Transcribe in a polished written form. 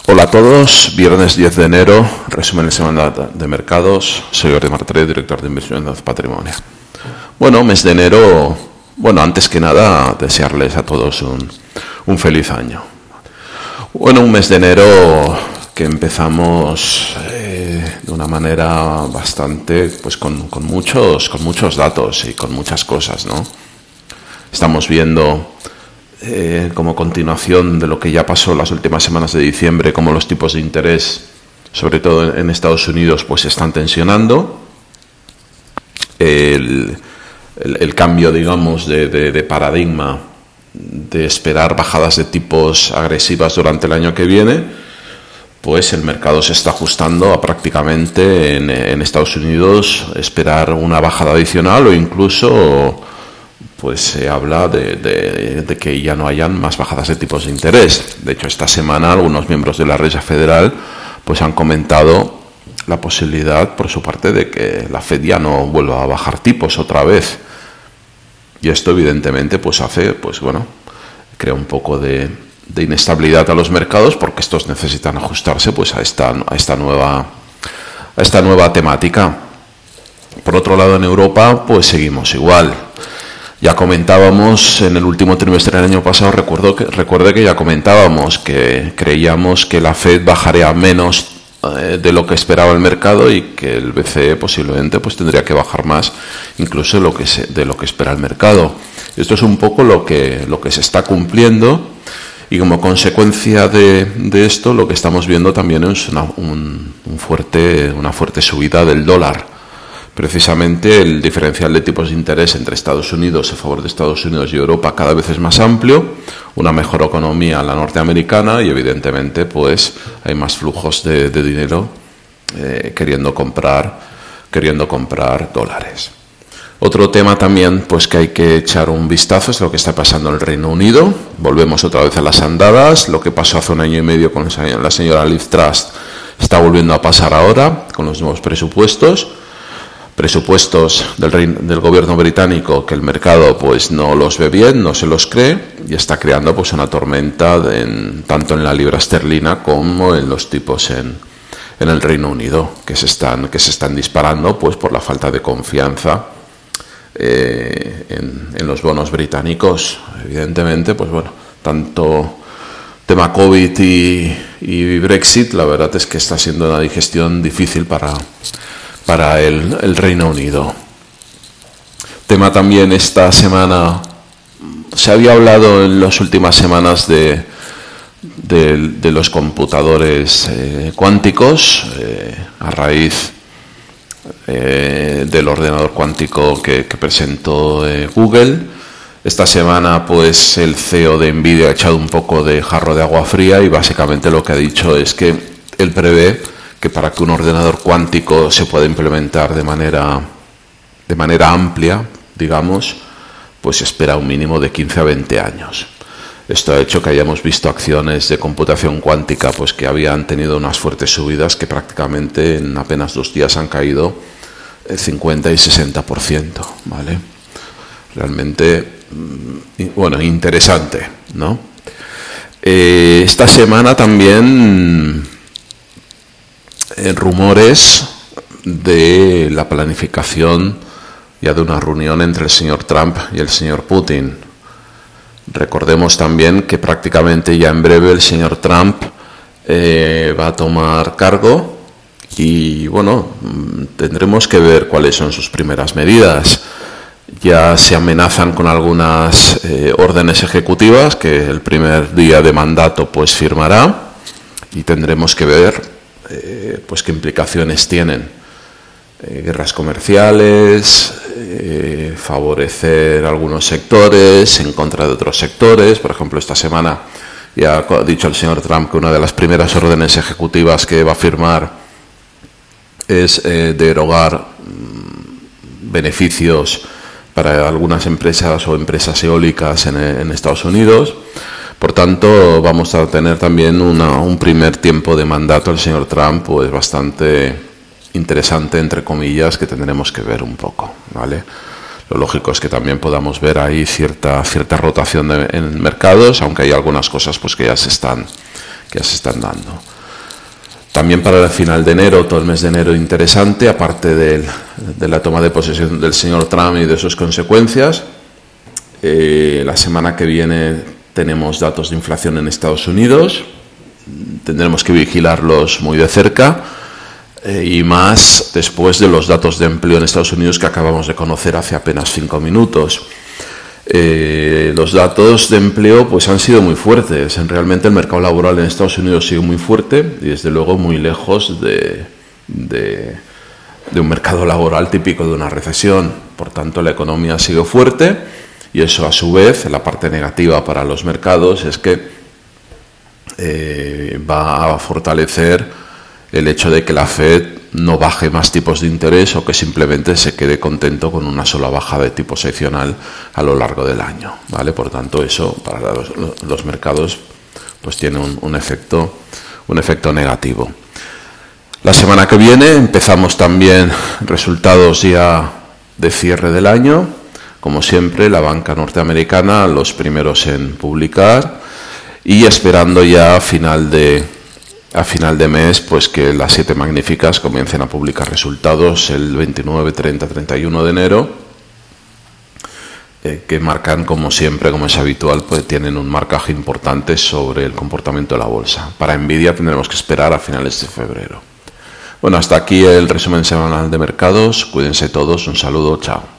Hola a todos, viernes 10 de enero, resumen de semana de mercados. Soy Jordi Martínez, director de inversión de Patrimonio. Bueno, mes de enero, antes que nada, desearles a todos un feliz año. Bueno, un mes de enero que empezamos de una manera bastante, pues con muchos datos y con muchas cosas, ¿no? Estamos viendo como continuación de lo que ya pasó las últimas semanas de diciembre, como los tipos de interés, sobre todo en Estados Unidos, pues se están tensionando. El cambio, digamos, de paradigma de esperar bajadas de tipos agresivas durante el año que viene, pues el mercado se está ajustando a prácticamente en Estados Unidos esperar una bajada adicional o incluso pues se habla de que ya no hayan más bajadas de tipos de interés. De hecho, esta semana algunos miembros de la Reserva Federal pues han comentado la posibilidad por su parte de que la Fed ya no vuelva a bajar tipos otra vez. Y esto evidentemente pues crea un poco de inestabilidad a los mercados, porque estos necesitan ajustarse pues a esta nueva temática. Por otro lado, en Europa pues seguimos igual. Ya comentábamos en el último trimestre del año pasado, recuerde que ya comentábamos que creíamos que la Fed bajaría menos de lo que esperaba el mercado y que el BCE posiblemente pues tendría que bajar más incluso de lo que espera el mercado. Esto es un poco lo que se está cumpliendo, y como consecuencia de esto lo que estamos viendo también es una fuerte subida del dólar. Precisamente el diferencial de tipos de interés entre Estados Unidos, a favor de Estados Unidos y Europa, cada vez es más amplio, una mejor economía la norteamericana, y evidentemente pues hay más flujos de dinero queriendo comprar dólares. Otro tema también pues que hay que echar un vistazo es lo que está pasando en el Reino Unido. Volvemos otra vez a las andadas. Lo que pasó hace un año y medio con la señora Liz Truss está volviendo a pasar ahora con los nuevos presupuestos del gobierno británico, que el mercado pues no los ve bien, no se los cree, y está creando pues una tormenta tanto en la libra esterlina como en los tipos en el Reino Unido, que se están disparando pues por la falta de confianza en los bonos británicos. Evidentemente pues tanto tema COVID y Brexit, la verdad es que está siendo una digestión difícil para el Reino Unido. Tema también esta semana, se había hablado en las últimas semanas de los computadores cuánticos a raíz del ordenador cuántico que presentó Google. Esta semana pues el CEO de Nvidia ha echado un poco de jarro de agua fría, y básicamente lo que ha dicho es que él prevé que para que un ordenador cuántico se pueda implementar de manera amplia, digamos, pues espera un mínimo de 15 a 20 años. Esto ha hecho que hayamos visto acciones de computación cuántica pues que habían tenido unas fuertes subidas, que prácticamente en apenas 2 días han caído el 50 y 60%, ¿vale? Realmente, interesante, ¿no? Esta semana también rumores de la planificación ya de una reunión entre el señor Trump y el señor Putin. Recordemos también que prácticamente ya en breve el señor Trump va a tomar cargo, y tendremos que ver cuáles son sus primeras medidas. Ya se amenazan con algunas órdenes ejecutivas que el primer día de mandato pues firmará, y tendremos que ver pues qué implicaciones tienen. Guerras comerciales, favorecer algunos sectores en contra de otros sectores. Por ejemplo, esta semana ya ha dicho el señor Trump que una de las primeras órdenes ejecutivas que va a firmar es derogar beneficios para algunas empresas o empresas eólicas en Estados Unidos. Por tanto, vamos a tener también un primer tiempo de mandato del señor Trump pues bastante interesante, entre comillas, que tendremos que ver un poco, ¿vale? Lo lógico es que también podamos ver ahí cierta rotación en mercados, aunque hay algunas cosas pues que ya se están dando. también para el final de enero, todo el mes de enero interesante, aparte de la toma de posesión del señor Trump y de sus consecuencias. La semana que viene tenemos datos de inflación en Estados Unidos, tendremos que vigilarlos muy de cerca, y más después de los datos de empleo en Estados Unidos que acabamos de conocer hace apenas 5 minutos. Los datos de empleo pues han sido muy fuertes. Realmente el mercado laboral en Estados Unidos sigue muy fuerte y desde luego muy lejos de un mercado laboral típico de una recesión. Por tanto, la economía sigue fuerte y eso, a su vez, la parte negativa para los mercados es que va a fortalecer el hecho de que la Fed no baje más tipos de interés o que simplemente se quede contento con una sola bajada de tipo seccional a lo largo del año, ¿vale? Por tanto, eso para los mercados pues tiene un efecto negativo. La semana que viene empezamos también resultados ya de cierre del año. Como siempre, la banca norteamericana, los primeros en publicar, y esperando ya a final de mes pues que las 7 magníficas comiencen a publicar resultados el 29, 30, 31 de enero, que marcan, como siempre, como es habitual, pues tienen un marcaje importante sobre el comportamiento de la bolsa. Para Nvidia tendremos que esperar a finales de febrero. Bueno, hasta aquí el resumen semanal de mercados. Cuídense todos, un saludo, chao.